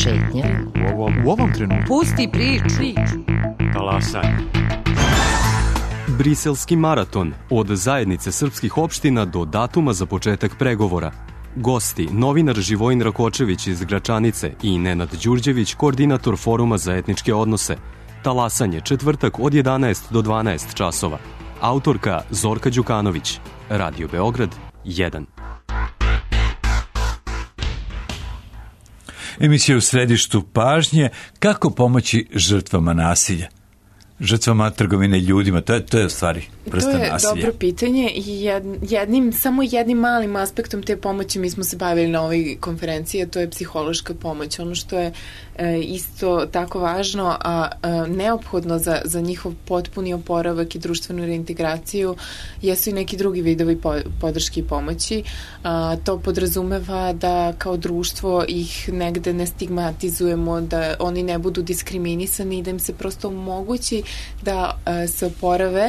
Šetnja. U ovom, u ovom trenutku. Pusti priču. Talasanje. Briselski maraton, od zajednice srpskih opština do datuma za početak pregovora. Gosti, novinar Živojin Rakočević iz Gračanice i Nenad Đurđević, koordinator Foruma za etničke odnose. Talasanje, četvrtak od jedanaest do dvanaest časova. Autorka Zorka Đukanović. Radio Beograd jedan. Emisija u središtu pažnje, kako pomoći žrtvama nasilja. Žrtvama trgovine ljudima, to je, to je u stvari vrsta nasilja. To je dobro pitanje i jednim, samo jednim malim aspektom te pomoći mi smo se bavili na ovoj konferenciji, a to je psihološka pomoć. Ono što je e, isto tako važno, a e, neophodno za, za njihov potpuni oporavak i društvenu reintegraciju jesu i neki drugi vidovi po, podrške i pomoći. A, to podrazumeva da kao društvo ih negde ne stigmatizujemo, da oni ne budu diskriminisani i da im se prosto omogući da e, se oporave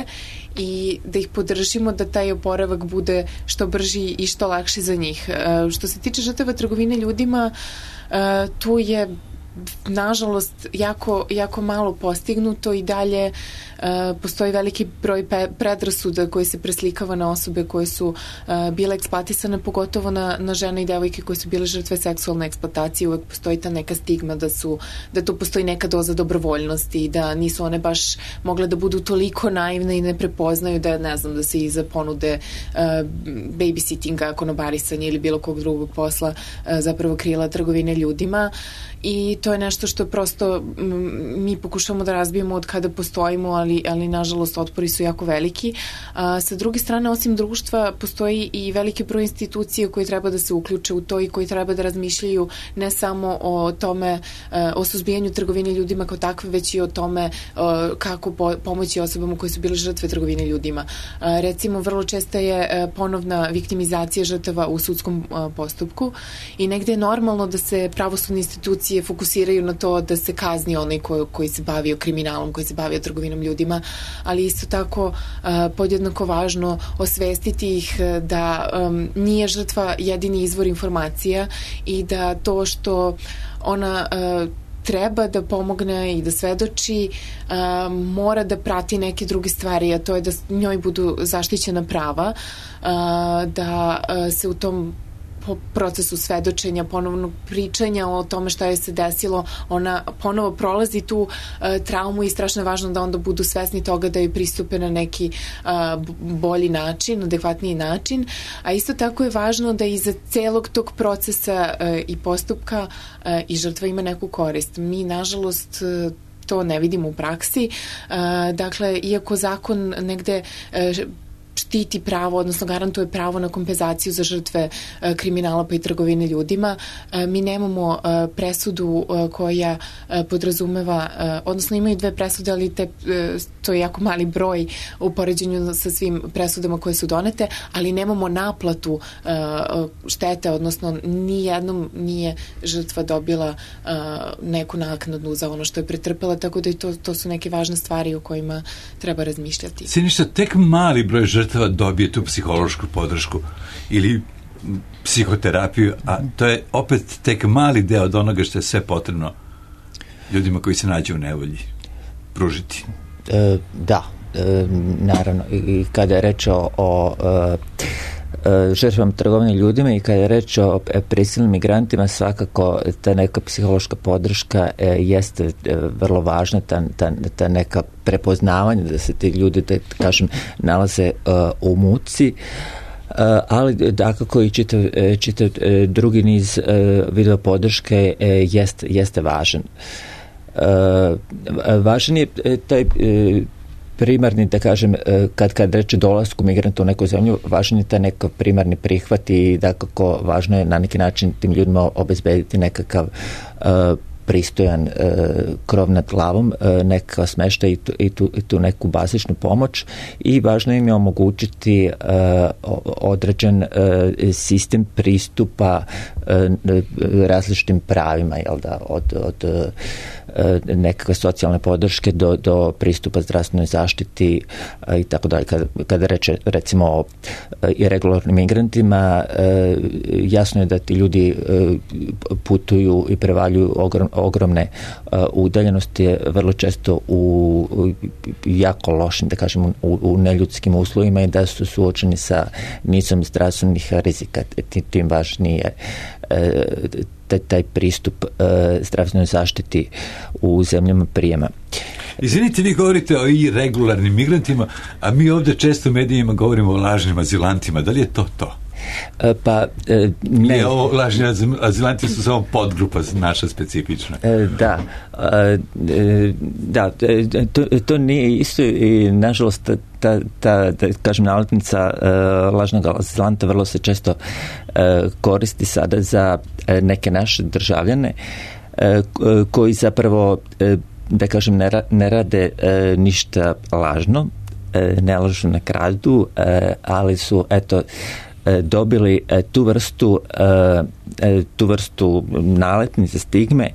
i da ih podržimo da taj oporavak bude što brži i što lakši za njih. E, što se tiče žrtava trgovine ljudima, e, tu je nažalost jako, jako malo postignuto i dalje e, postoji veliki broj pe, predrasuda koji se preslikava na osobe koje su e, bile eksploatisane, pogotovo na, na žene i devojke koje su bile žrtve seksualne eksploatacije. Uvek postoji ta neka stigma da su, da tu postoji neka doza dobrovoljnosti i da nisu one baš mogle da budu toliko naivne i ne prepoznaju da, ne znam, da se iza ponude e, babysittinga, konobarisanja ili bilo kog drugog posla e, zapravo krila trgovine ljudima. I to je nešto što prosto mi pokušamo da razbijemo od kada postojimo, ali, ali nažalost otpori su jako veliki. A, sa druge strane, osim društva, postoji i veliki broj institucije koje treba da se uključe u to i koji treba da razmišljaju ne samo o tome, o suzbijanju trgovine ljudima kao takve, već i o tome kako po, pomoći osobama koje su bile žrtve trgovine ljudima. A, recimo, vrlo česta je ponovna viktimizacija žrtava u sudskom postupku i negde je normalno da se pravosudne institucije fokusiraju na to da se kazni onaj ko, koji se bavio kriminalom, koji se bavio trgovinom ljudima, ali isto tako a, podjednako važno osvestiti ih da um, nije žrtva jedini izvor informacija i da to što ona a, treba da pomogne i da svedoči, a, mora da prati neke druge stvari, a to je da njoj budu zaštićena prava, a, da a, se u tom po procesu svedočenja, ponovnog pričanja o tome šta je se desilo, ona ponovo prolazi tu e, traumu i strašno je važno da onda budu svesni toga da joj pristupe na neki e, bolji način, adekvatniji način, a isto tako je važno da iza celog tog procesa e, i postupka e, i žrtva ima neku korist. Mi, nažalost, e, to ne vidimo u praksi. E, dakle, iako zakon negde e, štiti pravo, odnosno garantuje pravo na kompenzaciju za žrtve e, kriminala pa i trgovine ljudima. E, mi nemamo e, presudu e, koja e, podrazumeva, e, odnosno imaju dve presude, ali te, e, to je jako mali broj u poređenju sa svim presudama koje su donete, ali nemamo naplatu e, štete, odnosno nijednom nije žrtva dobila e, neku naknadu za ono što je pretrpela, tako da i to, to su neke važne stvari o kojima treba razmišljati. Siniša, tek mali broj žrtva dobije tu psihološku podršku ili psihoterapiju, a to je opet tek mali deo od onoga što je sve potrebno ljudima koji se nađu u nevolji pružiti. E, da, e, naravno. I, i kada je reč o, o e, žrtvama trgovine ljudima i kada je reč o prisilnim migrantima, svakako ta neka psihološka podrška e, jeste e, vrlo važna, ta, ta, ta neka prepoznavanje da se ti ljudi, da kažem, nalaze uh, u muci, uh, ali dakako i čitav, čitav uh, drugi niz uh, video podrške uh, jest, jeste važan. Uh, važan je taj uh, primarni, da kažem, kad, kad reče dolasku migranta u neku zemlju, važan je taj nekakav primarni prihvat i dakako važno je na neki način tim ljudima obezbediti nekakav uh, pristojan e, krov nad glavom, e, neka smešta i tu, i, tu, i tu neku bazičnu pomoć i važno im je omogućiti e, određen e, sistem pristupa e, različitim pravima, jel da, od, od nekakve socijalne podrške do, do pristupa zdravstvenoj zaštiti i tako dalje. Kada, kada reče recimo o irregularnim migrantima, jasno je da ti ljudi putuju i prevaljuju ogrom, ogromne udaljenosti, vrlo često u jako lošim, da kažem, u, u neljudskim uslovima i da su suočeni sa nizom zdravstvenih rizika. Tim važnije taj, taj pristup zdravstvenoj zaštiti u zemljama prijema. Izvinite, vi govorite o irregularnim migrantima, a mi ovdje često u medijima govorimo o lažnim azilantima. Da li je to to? Pa ne. Je ovo lažni azilanti su samo podgrupa naša specifična. Da, da, to, to nije isto i nažalost ta, ta da kažem naletnica lažnog azilanta vrlo se često koristi sada za neke naše državljane koji zapravo, da kažem, ne, ne rade ništa lažno, ne lažu na kradu, ali su eto dobili tu vrstu tu vrstu naletnice, stigme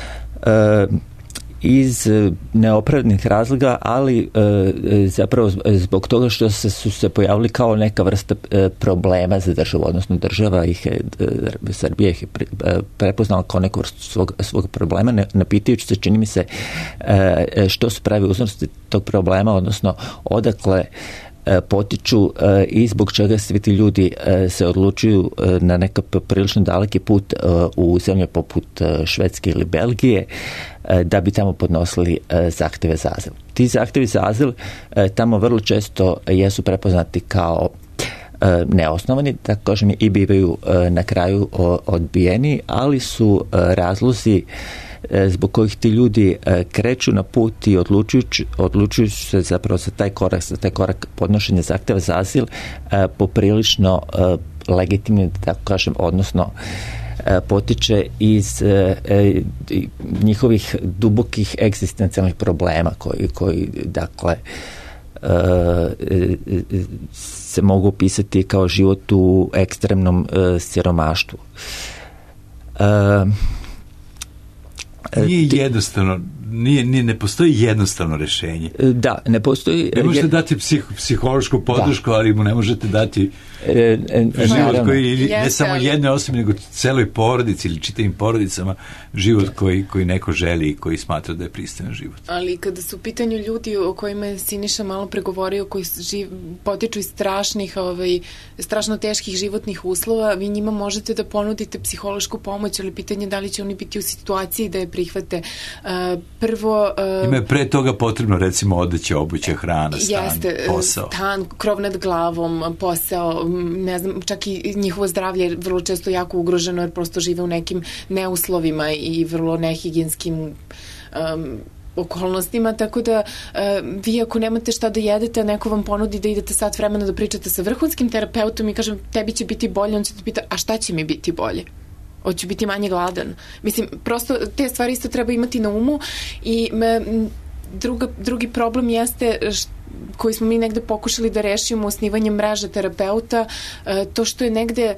iz neopravdanih razloga, ali zapravo zbog toga što se, su se pojavili kao neka vrsta problema za državu, odnosno država ih je, Srbija ih je prepoznala kao neku vrstu svog, svog problema, ne, ne pitajući se, čini mi se, što su pravi uzroci tog problema, odnosno odakle potiču i zbog čega svi ti ljudi se odlučuju na nekak prilično daleki put u zemlje poput Švedske ili Belgije da bi tamo podnosili zahtjeve za azil. Ti zahtjevi za azil tamo vrlo često jesu prepoznati kao neosnovani, tako kažem, i bivaju na kraju odbijeni, ali su razlozi zbog kojih ti ljudi kreću na put i odlučujući, odlučujući se zapravo za taj korak, za taj korak podnošenja zahtjeva za azil poprilično legitimni, da tako kažem, odnosno potiče iz njihovih dubokih egzistencijalnih problema koji, koji dakle se mogu opisati kao život u ekstremnom siromaštvu. Nije jednostavno, nije, nije, ne postoji jednostavno rješenje. Da, ne postoji. Ne možete dati psih, psihološku podršku, da. Ali mu ne možete dati e, e, život koji, jeste, ne samo jedne osobe, nego celoj porodici ili čitavim porodicama, život koji, koji neko želi i koji smatra da je pristojan život. Ali kada su u pitanju ljudi o kojima je Siniša malo pregovorio, koji živ, potiču iz strašnih, ovaj, strašno teških životnih uslova, vi njima možete da ponudite psihološku pomoć, ali pitanje da li će oni biti u situaciji da je prihvate. Uh, prvo... Uh, Ima je pre toga potrebno, recimo, odeće, obuće, hrana, stan, jeste, posao. Stan, krov nad glavom, posao, ne znam, čak i njihovo zdravlje je vrlo često jako ugroženo jer prosto žive u nekim neuslovima i vrlo nehigijenskim um, okolnostima, tako da uh, vi ako nemate šta da jedete, a neko vam ponudi da idete sat vremena da pričate sa vrhunskim terapeutom i kažem tebi će biti bolje, on će te pita, a šta će mi biti bolje? Hoću biti manje gladan. Mislim, prosto te stvari isto treba imati na umu i me, druga, drugi problem jeste št, koji smo mi negde pokušali da rešimo osnivanjem mreže terapeuta, to što je negde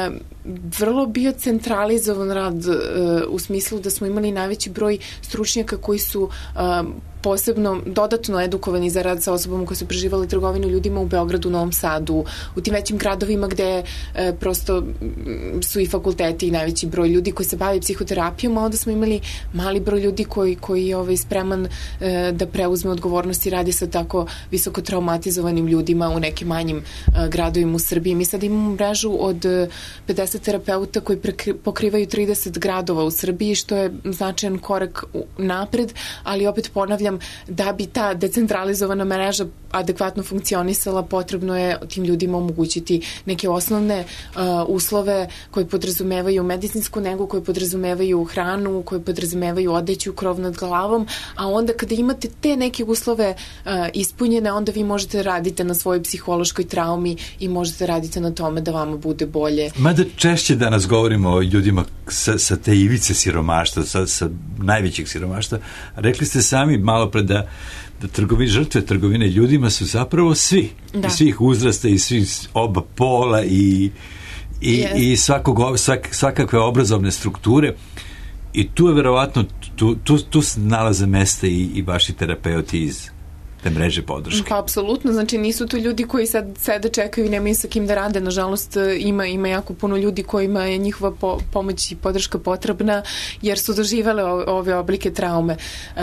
vrlo bio centralizovan rad u smislu da smo imali najveći broj stručnjaka koji su posebno dodatno edukovani za rad sa osobama koje su preživali trgovinu ljudima u Beogradu, Novom Sadu, u tim većim gradovima gde e, prosto su i fakulteti i najveći broj ljudi koji se bavi psihoterapijom, a onda smo imali mali broj ljudi koji, koji je ovaj, spreman e, da preuzme odgovornost i radi sa tako visoko traumatizovanim ljudima u nekim manjim e, gradovima u Srbiji. Mi sad imamo mrežu od pedeset terapeuta koji prekri, pokrivaju trideset gradova u Srbiji, što je značajan korak napred, ali opet ponavljam, da bi ta decentralizovana mreža adekvatno funkcionisala, potrebno je tim ljudima omogućiti neke osnovne uh, uslove koje podrazumevaju medicinsku negu, koje podrazumevaju hranu, koje podrazumevaju odeću, krov nad glavom, a onda kada imate te neke uslove uh, ispunjene, onda vi možete raditi na svojoj psihološkoj traumi i možete raditi na tome da vama bude bolje. Mada češće danas govorimo o ljudima sa, sa te ivice siromaštva, sa, sa najvećeg siromaštva. Rekli ste sami malo pre da da trgovine, žrtve trgovine ljudima su zapravo svi. Da. I svih uzrasta i svih oba pola i, i, yes. i svakog, svak, svakakve obrazovne strukture. i tu je verovatno, tu, tu, tu se nalaze mesta i, i vaši terapeuti iz te mreže podrške. Pa apsolutno, znači nisu to ljudi koji sad sede čekaju i nemaju sa kim da rade, nažalost ima, ima jako puno ljudi kojima je njihova po, pomoć i podrška potrebna jer su doživele ove, ove oblike traume. Uh,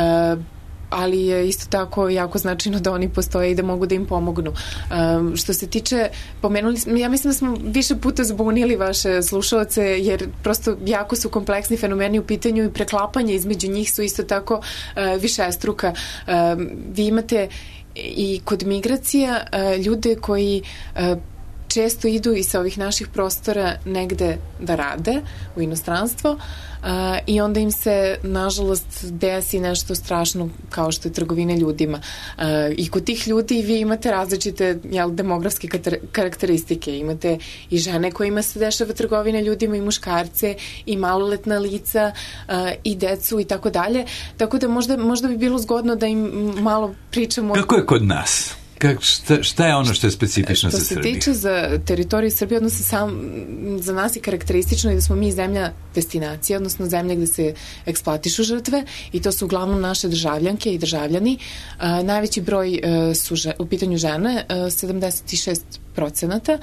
ali je isto tako jako značajno da oni postoje i da mogu da im pomognu. Um, što se tiče, pomenuli smo, ja mislim da smo više puta zbunili vaše slušalce, jer prosto jako su kompleksni fenomeni u pitanju i preklapanje između njih su isto tako uh, višestruka. Um, vi imate i kod migracija uh, ljude koji uh, često idu i sa ovih naših prostora negde da rade u inostranstvo uh, i onda im se nažalost desi nešto strašno kao što je trgovina ljudima. Uh, I kod tih ljudi vi imate različite jel, demografske karakteristike. Imate i žene kojima se dešava trgovina ljudima i muškarce i maloletna lica uh, i decu i tako dalje. Tako da možda, možda bi bilo zgodno da im malo pričamo... Kako je kod nas? Kak, šta, šta je ono što je specifično što za Srbiju? Što se tiče za teritoriju Srbije, odnosno sam, za nas je karakteristično i da smo mi zemlja destinacija, odnosno zemlja gde se eksploatišu žrtve i to su uglavnom naše državljanke i državljani. A, najveći broj a, su že, u pitanju žene, a, sedamdeset šest procenata.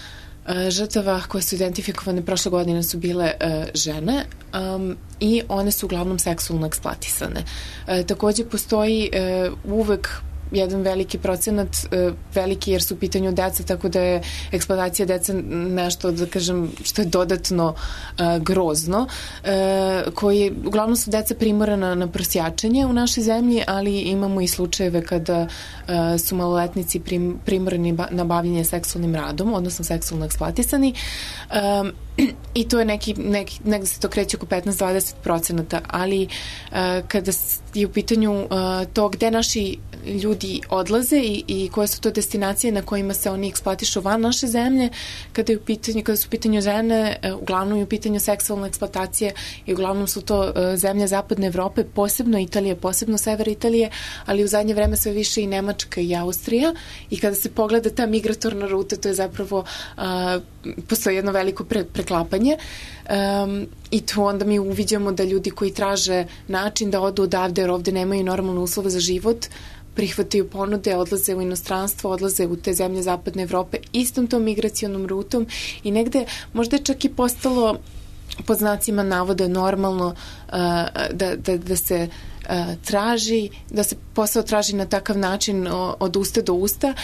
Žrtava koje su identifikovane prošle godine su bile uh, žene um, i one su uglavnom seksualno eksploatisane. Uh, takođe postoji uh, uvek jedan veliki procenat, veliki jer su u pitanju deca, tako da je eksploatacija deca nešto, da kažem, što je dodatno uh, grozno, uh, koji, uglavnom su deca primorana na prosjačenje u našoj zemlji, ali imamo i slučajeve kada uh, su maloletnici prim, primorani na bavljenje seksualnim radom, odnosno seksualno eksploatisani. Um, i to je neki, neki negde se to kreće oko petnaest do dvadeset procenata, ali uh, kada je u pitanju uh, to gde naši ljudi odlaze i, i koje su to destinacije na kojima se oni eksploatišu van naše zemlje, kada je u pitanju, kada su u pitanju žene, uh, uglavnom je u pitanju seksualne eksploatacije i uglavnom su to uh, zemlje zapadne Evrope, posebno Italije, posebno sever Italije, ali u zadnje vreme sve više i Nemačka i Austrija, i kada se pogleda ta migratorna ruta, to je zapravo uh, postoji jedno veliko pre, preklapanje um, i tu onda mi uviđamo da ljudi koji traže način da odu odavde jer ovde nemaju normalne uslove za život, prihvataju ponude, odlaze u inostranstvo, odlaze u te zemlje zapadne Evrope istom tom migracionom rutom i negde možda je čak i postalo pod znacima navoda normalno uh, da, da, da se uh, traži, da se posao traži na takav način od usta do usta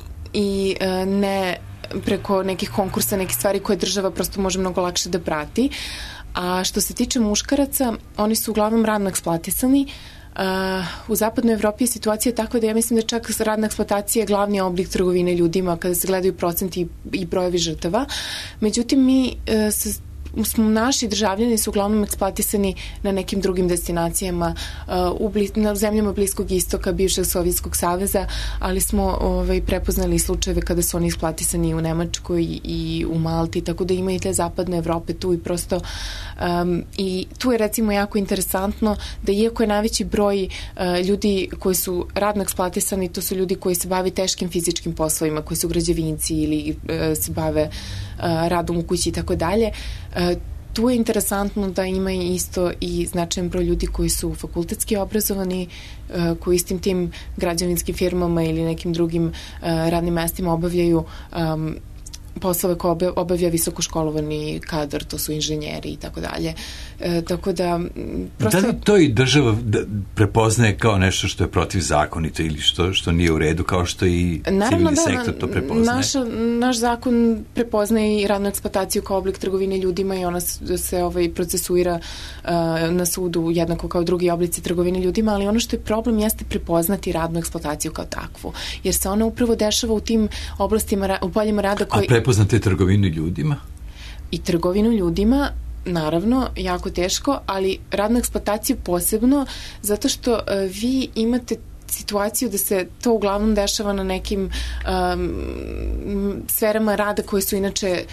i uh, ne preko nekih konkursa, nekih stvari koje država prosto može mnogo lakše da prati. A što se tiče muškaraca, oni su uglavnom radno eksploatisani. Uh, u zapadnoj Evropi je situacija takva da ja mislim da čak radna eksploatacija je glavni oblik trgovine ljudima kada se gledaju procenti i brojevi žrtava. Međutim, mi uh, se smo naši državljani su uglavnom eksploatisani na nekim drugim destinacijama uh, u bli, na zemljama Bliskog istoka, bivšeg Sovjetskog saveza, ali smo ovaj, prepoznali slučajeve kada su oni eksploatisani u Nemačkoj i, i u Malti, tako da ima i te zapadne Evrope tu i prosto um, i tu je recimo jako interesantno da iako je najveći broj uh, ljudi koji su radno eksploatisani, to su ljudi koji se bave teškim fizičkim poslovima, koji su građevinci ili uh, se bave uh, radom u kući i tako dalje. Tu je interesantno da ima isto i značajan broj ljudi koji su fakultetski obrazovani, koji istim tim građevinskim firmama ili nekim drugim radnim mestima obavljaju um, poslove koje obavlja visokoškolovani kadar, to su inženjeri i tako dalje. E, tako da prosto... Da li to i država prepoznaje kao nešto što je protivzakonito ili što, što nije u redu, kao što i naravno, civilni da, sektor to prepoznaje? Naš, naš zakon prepoznaje i radnu eksploataciju kao oblik trgovine ljudima i ona se ovaj, procesuira uh, na sudu jednako kao drugi oblici trgovine ljudima, ali ono što je problem jeste prepoznati radnu eksploataciju kao takvu, jer se ona upravo dešava u tim oblastima, u poljima rada koji... A prepoznate trgovinu ljudima? I trgovinu ljudima, naravno, jako teško, ali radnu eksploataciju posebno, zato što uh, vi imate situaciju da se to uglavnom dešava na nekim um, sferama rada koje su inače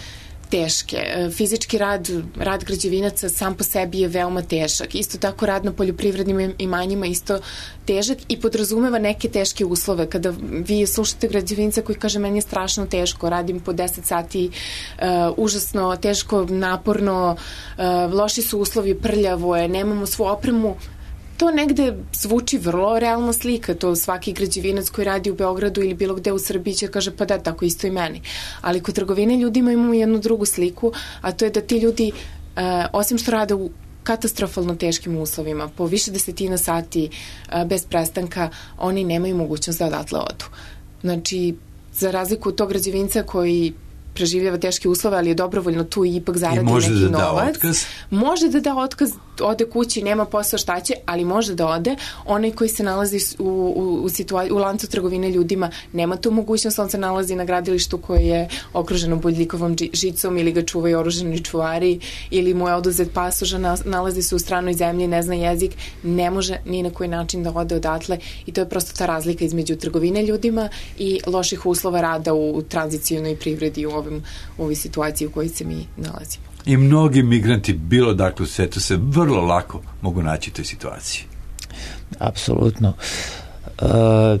teške. Fizički rad, rad građevinaca sam po sebi je veoma težak. Isto tako rad na poljoprivrednim imanjima isto težak i podrazumeva neke teške uslove. Kada vi slušate građevinca koji kaže meni je strašno teško, radim po deset sati, uh, užasno teško, naporno, uh, loši su uslovi, prljavo je, nemamo svu opremu, to negde zvuči vrlo realna slika, to svaki građevinac koji radi u Beogradu ili bilo gde u Srbiji će kaže pa da, tako isto i meni. Ali kod trgovine ljudima imamo jednu drugu sliku, a to je da ti ljudi, uh, osim što rade u katastrofalno teškim uslovima, po više desetina sati uh, bez prestanka, oni nemaju mogućnost da odatle odu. Znači, za razliku od tog građevinca koji preživljava teške uslove, ali je dobrovoljno tu i ipak zaradi neki novac. I može da da otkaz? Može da da otkaz, ode kući, nema posao, šta će, ali može da ode. Onaj koji se nalazi u, u, u, situa- u lancu trgovine ljudima nema tu mogućnost, on se nalazi na gradilištu koje je okruženo bodljikovom žicom ili ga čuvaju oružani čuvari ili mu je oduzet pasoža, nalazi se u stranoj zemlji, ne zna jezik, ne može ni na koji način da ode odatle i to je prosto ta razlika između trgovine ljudima i loših uslova rada u tranzicionoj privredi u ovim, u ovoj situaciji u kojoj se mi nalazimo. I mnogi migranti, bilo dakle u svetu, se vrlo lako mogu naći u toj situaciji. Apsolutno. Uh,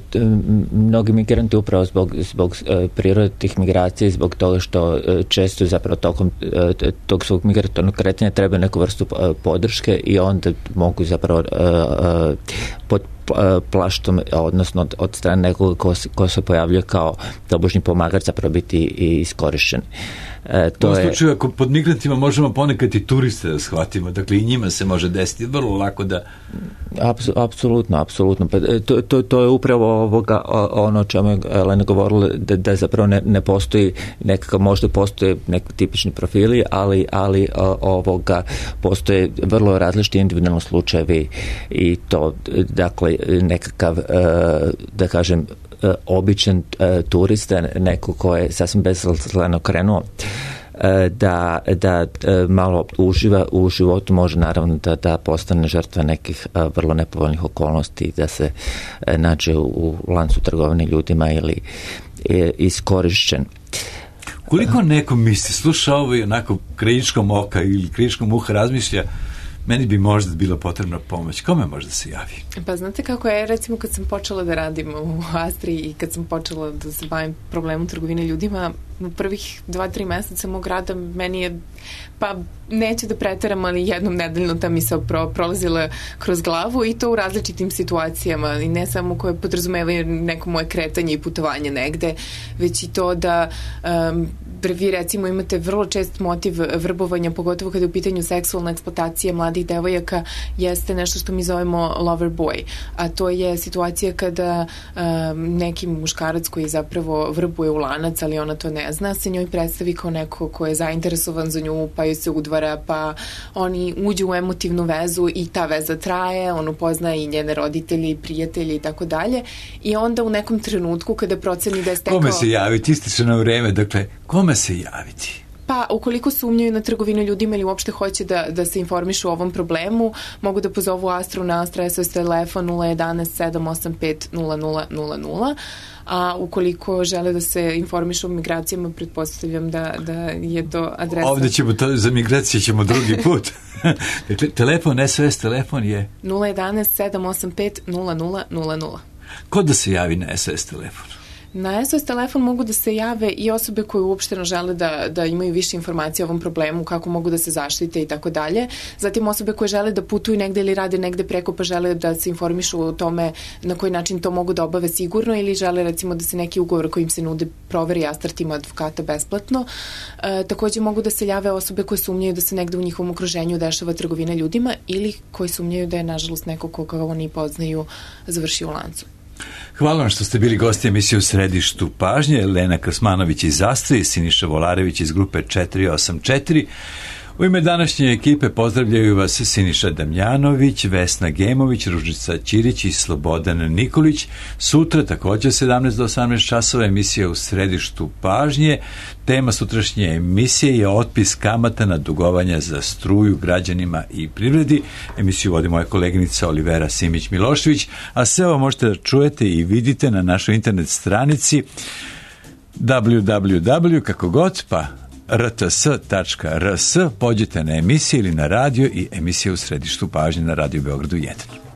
mnogi migranti upravo zbog, zbog uh, prirode tih migracija i zbog toga što uh, često zapravo tokom uh, tog svog migratornog kretanja treba neku vrstu uh, podrške i onda mogu zapravo uh, uh, pod plaštom, odnosno od, od strane nekoga ko, ko se pojavljuje kao tobožnji pomagač zapravo biti i iskorišćen. E, to u ovom je... slučaju, ako pod migrantima možemo ponekad i turiste da shvatimo, dakle i njima se može desiti vrlo lako da... Apsu, apsolutno, apsolutno. Pa, to, to, to je upravo ovoga, ono o čemu je Elena govorila, da, da zapravo ne, ne postoji nekakav, možda postoje neki tipični profili, ali, ali ovoga postoje vrlo različiti individualni slučajevi i to, dakle, nekakav, da kažem, običan turista, neko ko je sasvim bezazleno krenuo da, da malo uživa u životu, može naravno da, da postane žrtva nekih vrlo nepovoljnih okolnosti, da se nađe u lancu trgovine ljudima ili iskorišćen. Koliko neko misli, sluša ovo i onako krajičkom oka ili krajičkom uha razmišlja, meni bi možda bila potrebna pomoć. Kome možda se javi? Pa znate kako je, recimo kad sam počela da radim u Astri i kad sam počela da se bavim problemom trgovine ljudima, u prvih dva, tri meseca mog rada meni je, pa neću da preteram, ali jednom nedeljno ta misao pro, prolazila kroz glavu i to u različitim situacijama i ne samo koje podrazumevaju neko moje kretanje i putovanje negde, već i to da um, vi recimo imate vrlo čest motiv vrbovanja, pogotovo kada je u pitanju seksualna eksploatacija mladih devojaka, jeste nešto što mi zovemo lover boy, a to je situacija kada um, neki muškarac koji zapravo vrbuje u lanac, ali ona to ne zna, se njoj predstavi kao neko ko je zainteresovan za nju, pa joj se udvara, pa oni uđu u emotivnu vezu i ta veza traje, on upozna i njene roditelji, prijatelji i tako dalje i onda u nekom trenutku kada proceni da je stekao... Kome se javiti? Ističe na vreme, dakle, kome se javiti? Pa, ukoliko sumnjaju na trgovinu ljudima ili uopšte hoće da, da se informišu o ovom problemu, mogu da pozovu Astru na Astra S O S telefon nula jedanaest sedam osam pet nula nula nula nula, a ukoliko žele da se informišu o migracijama, pretpostavljam da, da je to adresa... Ovde ćemo, to, za migracije ćemo drugi put. Dakle, telefon, S O S telefon je... nula jedanaest sedam osam pet nula nula nula nula. Ko da se javi na S O S telefon? Na S O S telefon mogu da se jave i osobe koje uopšteno žele da, da imaju više informacije o ovom problemu, kako mogu da se zaštite i tako dalje. Zatim osobe koje žele da putuju negde ili rade negde preko pa žele da se informišu o tome na koji način to mogu da obave sigurno ili žele recimo da se neki ugovor kojim se nude proveri Astartima advokata besplatno. E, takođe mogu da se jave osobe koje sumnjaju da se negde u njihovom okruženju dešava trgovina ljudima ili koji sumnjaju da je nažalost neko koga oni poznaju završio u lancu. Hvala vam što ste bili gosti emisije U središtu pažnje. Elena Krsmanović iz Astre i Siniša Volarević iz grupe četiri osam četiri. U ime današnje ekipe pozdravljaju vas Siniša Damjanović, Vesna Gemović, Ružica Ćirić i Slobodan Nikolić. Sutra također sedamnaest do osamnaest časova emisija U središtu pažnje. Tema sutrašnje emisije je otpis kamata na dugovanja za struju građanima i privredi. Emisiju vodi moja koleginica Olivera Simić-Milošević, a sve ovo možete da čujete i vidite na našoj internet stranici w w w kako god, pa r t s tačka r s, pođete na emisije ili na radio i emisije u središtu pažnje na Radio Beogradu jedan.